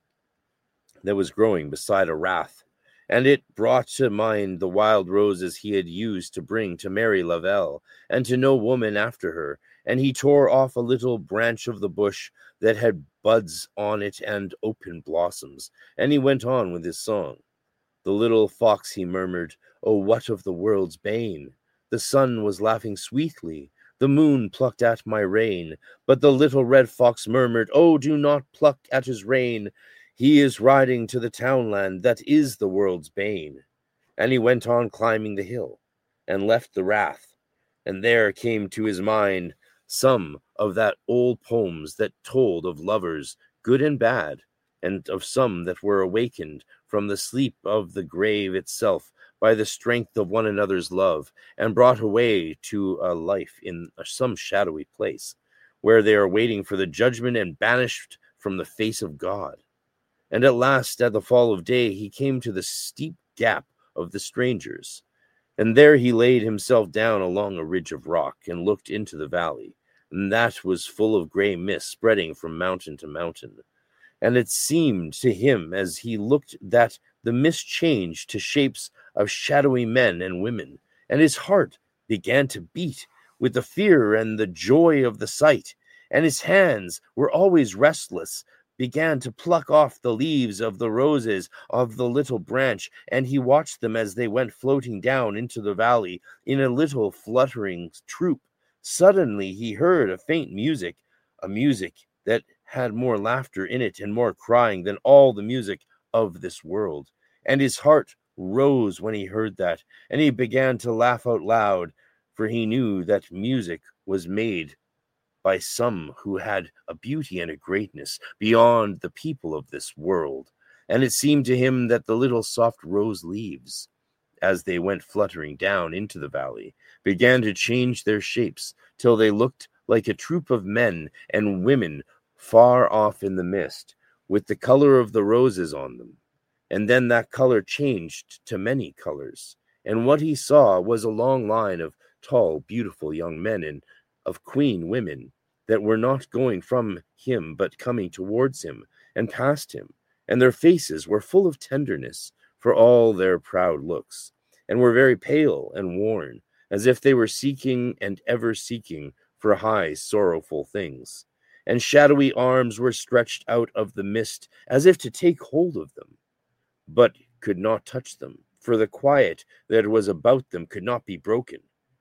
that was growing beside a rath, and it brought to mind the wild roses he had used to bring to Mary Lavelle, and to no woman after her, and he tore off a little branch of the bush that had buds on it and open blossoms, and he went on with his song. The little fox, he murmured, oh, what of the world's bane? The sun was laughing sweetly, the moon plucked at my rein, but the little red fox murmured, oh, do not pluck at his rein. He is riding to the townland that is the world's bane. And he went on climbing the hill, and left the rath, and there came to his mind some of that old poems that told of lovers, good and bad, and of some that were awakened from the sleep of the grave itself by the strength of one another's love, and brought away to a life in some shadowy place, where they are waiting for the judgment and banished from the face of God. And at last, at the fall of day, he came to the steep gap of the strangers, and there he laid himself down along a ridge of rock, and looked into the valley, and that was full of gray mist spreading from mountain to mountain. And it seemed to him as he looked that the mist changed to shapes of shadowy men and women, and his heart began to beat with the fear and the joy of the sight, and his hands were always restless, began to pluck off the leaves of the roses of the little branch, and he watched them as they went floating down into the valley in a little fluttering troop. Suddenly he heard a faint music, a music that had more laughter in it and more crying than all the music of this world. And his heart rose when he heard that, and he began to laugh out loud, for he knew that music was made by some who had a beauty and a greatness beyond the people of this world. And it seemed to him that the little soft rose leaves, as they went fluttering down into the valley, began to change their shapes till they looked like a troop of men and women far off in the mist, with the color of the roses on them. And then that color changed to many colors, and what he saw was a long line of tall, beautiful young men and of queen women that were not going from him but coming towards him and past him, and their faces were full of tenderness for all their proud looks, and were very pale and worn, as if they were seeking and ever seeking for high sorrowful things, and shadowy arms were stretched out of the mist as if to take hold of them, but could not touch them, for the quiet that was about them could not be broken.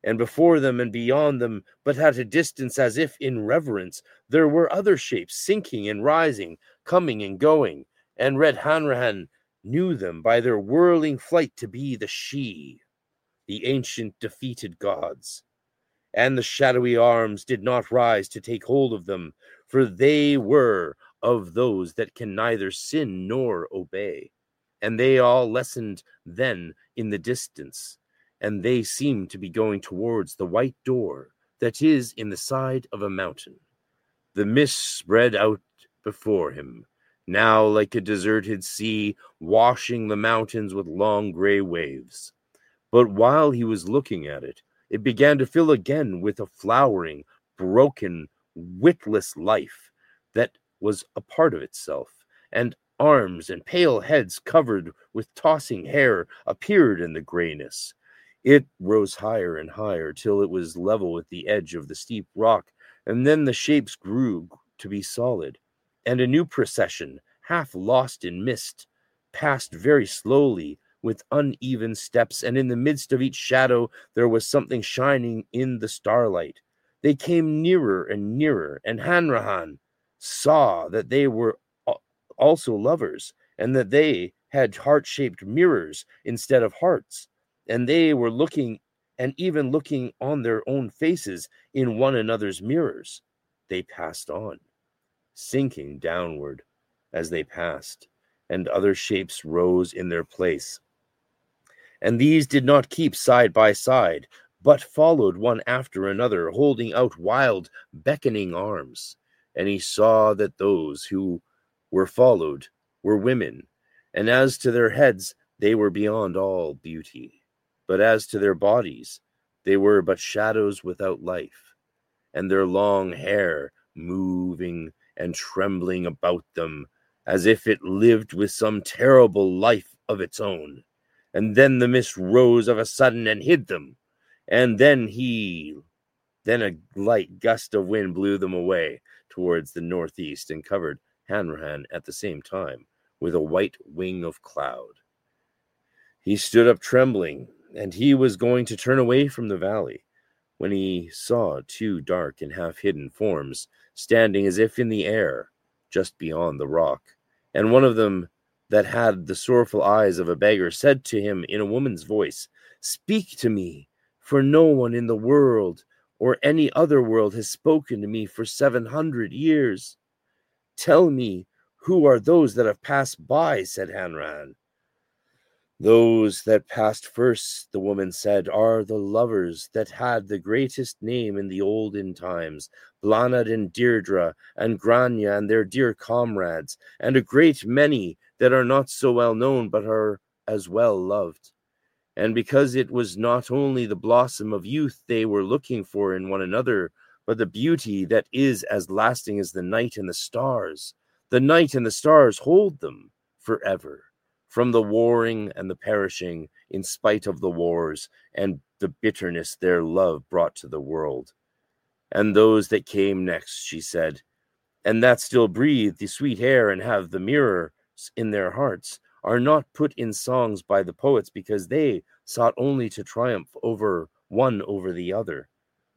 and before them and beyond them, but at a distance as if in reverence, there were other shapes sinking and rising, coming and going, and Red Hanrahan knew them by their whirling flight to be the Sidhe, the ancient defeated gods. And the shadowy arms did not rise to take hold of them, for they were of those that can neither sin nor obey. And they all lessened then in the distance, and they seemed to be going towards the white door that is in the side of a mountain. The mist spread out before him, now like a deserted sea, washing the mountains with long gray waves. But while he was looking at it, it began to fill again with a flowering, broken, witless life that was a part of itself, and arms and pale heads covered with tossing hair appeared in the grayness. It rose higher and higher till it was level with the edge of the steep rock, and then the shapes grew to be solid, and a new procession, half lost in mist, passed very slowly with uneven steps, and in the midst of each shadow there was something shining in the starlight. They came nearer and nearer, and Hanrahan saw that they were also lovers, and that they had heart-shaped mirrors instead of hearts, and they were looking and even looking on their own faces in one another's mirrors. They passed on, sinking downward as they passed, and other shapes rose in their place. And these did not keep side by side, but followed one after another, holding out wild, beckoning arms. And he saw that those who were followed were women, and as to their heads, they were beyond all beauty. But as to their bodies, they were but shadows without life, and their long hair moving and trembling about them, as if it lived with some terrible life of its own. And then the mist rose of a sudden and hid them, and then he, then a light gust of wind blew them away towards the northeast and covered Hanrahan at the same time with a white wing of cloud. He stood up trembling, and he was going to turn away from the valley, when he saw two dark and half-hidden forms standing as if in the air, just beyond the rock. And one of them, that had the sorrowful eyes of a beggar, said to him in a woman's voice, "Speak to me, for no one in the world or any other world has spoken to me for seven hundred years." "Tell me, who are those that have passed by?" said Hanrahan. "Those that passed first," the woman said, "are the lovers that had the greatest name in the olden times, Blanad and Deirdre, and Grania and their dear comrades, and a great many that are not so well known, but are as well loved. And because it was not only the blossom of youth they were looking for in one another, but the beauty that is as lasting as the night and the stars. The night and the stars hold them forever, from the warring and the perishing, in spite of the wars and the bitterness their love brought to the world. And those that came next," she said, "and that still breathe the sweet air and have the mirrors in their hearts, are not put in songs by the poets, because they sought only to triumph over one over the other,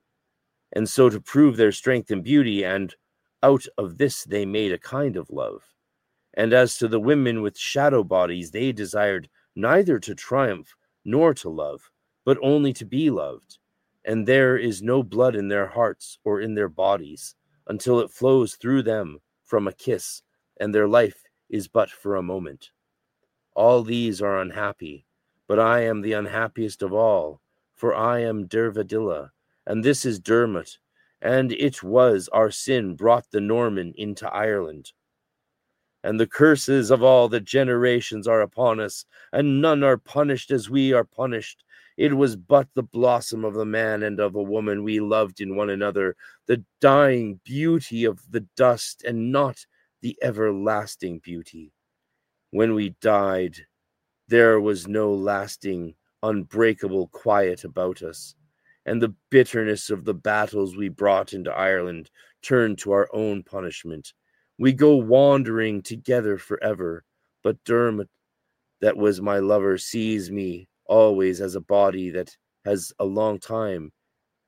and so to prove their strength and beauty, and out of this they made a kind of love. And as to the women with shadow bodies, they desired neither to triumph nor to love, but only to be loved. And there is no blood in their hearts or in their bodies, until it flows through them from a kiss, and their life is but for a moment. All these are unhappy, but I am the unhappiest of all, for I am Dervadilla, and this is Dermot, and it was our sin brought the Norman into Ireland. And the curses of all the generations are upon us, and none are punished as we are punished. It was but the blossom of the man and of a woman we loved in one another, the dying beauty of the dust, and not the everlasting beauty. When we died, there was no lasting, unbreakable quiet about us, and the bitterness of the battles we brought into Ireland turned to our own punishment. We go wandering together forever, but Dermot, that was my lover, sees me always as a body that has a long time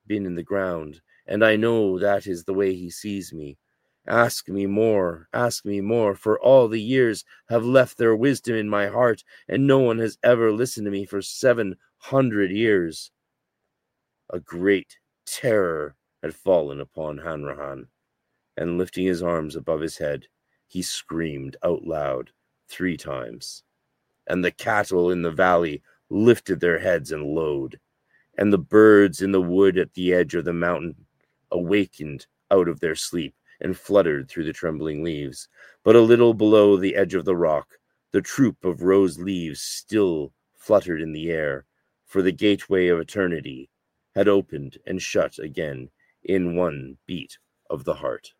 been in the ground, and I know that is the way he sees me. Ask me more, ask me more, for all the years have left their wisdom in my heart, and no one has ever listened to me for seven hundred years. A great terror had fallen upon Hanrahan, and lifting his arms above his head, he screamed out loud three times. And the cattle in the valley lifted their heads and lowed, and the birds in the wood at the edge of the mountain awakened out of their sleep and fluttered through the trembling leaves. But a little below the edge of the rock, the troop of rose leaves still fluttered in the air, for the gateway of eternity had opened and shut again in one beat of the heart.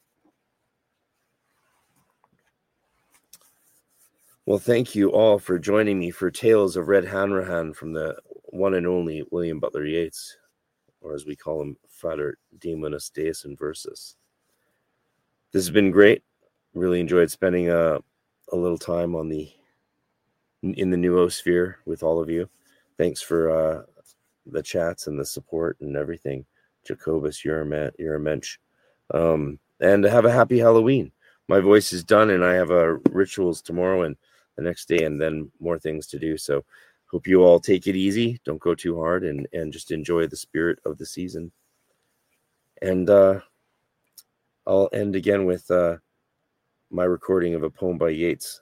Well, thank you all for joining me for Tales of Red Hanrahan from the one and only William Butler Yeats, or as we call him, Frater Demonis Deus Inversus. This has been great. Really enjoyed spending a, a little time on the in the noosphere with all of you. Thanks for uh, the chats and the support and everything. Jacobus, you're a, man, you're a mensch. Um, and have a happy Halloween. My voice is done, and I have uh, rituals tomorrow and the next day, and then more things to do. So hope you all take it easy. Don't go too hard, and, and just enjoy the spirit of the season. And uh, I'll end again with uh, my recording of a poem by Yeats.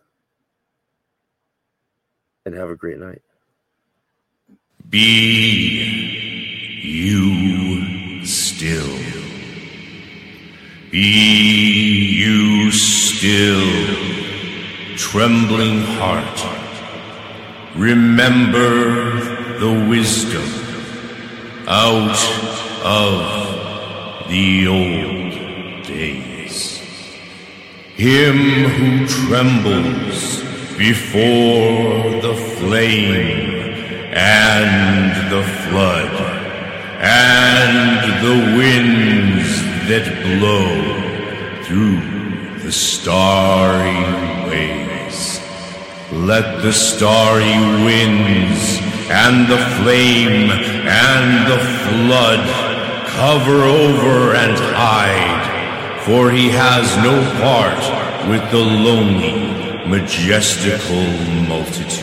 And have a great night. Be you still. Be you still, trembling heart. Remember the wisdom out of the old days. Him who trembles before the flame and the flood and the winds that blow through the starry ways. Let the starry winds and the flame and the flood cover over and hide, for he has no part with the lonely, majestical multitude.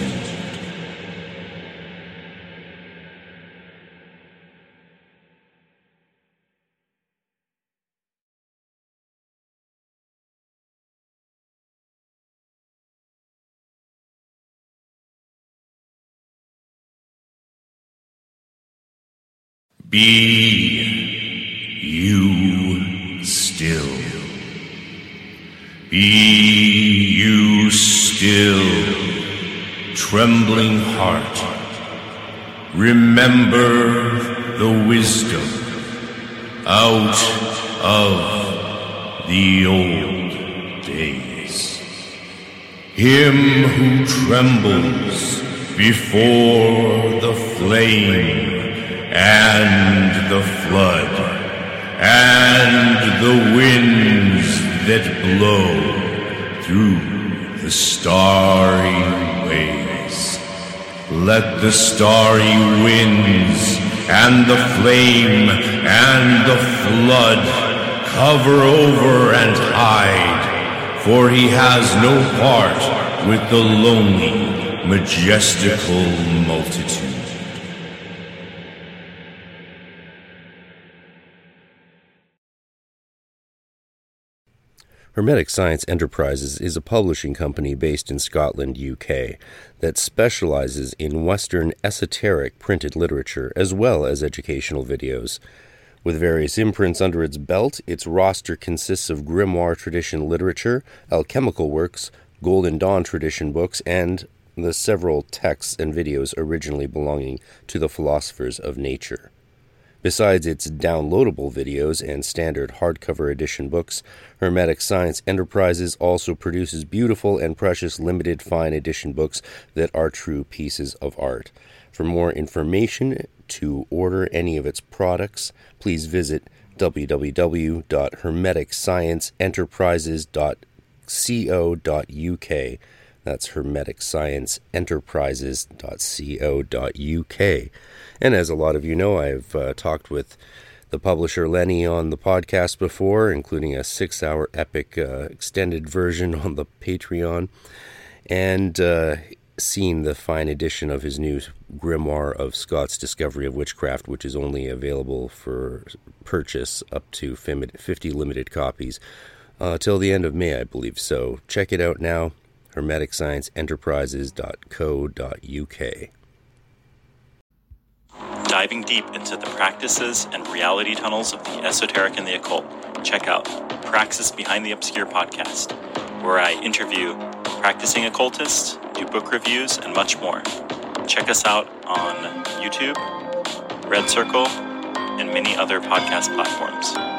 Be you still. Be you still, trembling heart. Remember the wisdom out of the old days. Him who trembles before the flame and the flood, and the winds that blow through the starry ways. Let the starry winds and the flame and the flood cover over and hide, for he has no part with the lonely, majestical multitude. Hermetic Science Enterprises is a publishing company based in Scotland, U K, that specializes in Western esoteric printed literature as well as educational videos. With various imprints under its belt, its roster consists of grimoire tradition literature, alchemical works, Golden Dawn tradition books, and the several texts and videos originally belonging to the philosophers of nature. Besides its downloadable videos and standard hardcover edition books, Hermetic Science Enterprises also produces beautiful and precious limited fine edition books that are true pieces of art. For more information to order any of its products, please visit w w w dot hermetic science enterprises dot co dot u k. That's hermetic science enterprises dot co dot u k. And as a lot of you know, I've uh, talked with the publisher Lenny on the podcast before, including a six-hour epic uh, extended version on the Patreon, and uh, seen the fine edition of his new grimoire of Scott's Discovery of Witchcraft, which is only available for purchase up to fifty limited copies uh, till the end of May, I believe. So check it out now, hermetic science enterprises dot co dot u k. Diving deep into the practices and reality tunnels of the esoteric and the occult, check out Praxis Behind the Obscure podcast, where I interview practicing occultists, do book reviews, and much more. Check us out on YouTube, Red Circle, and many other podcast platforms.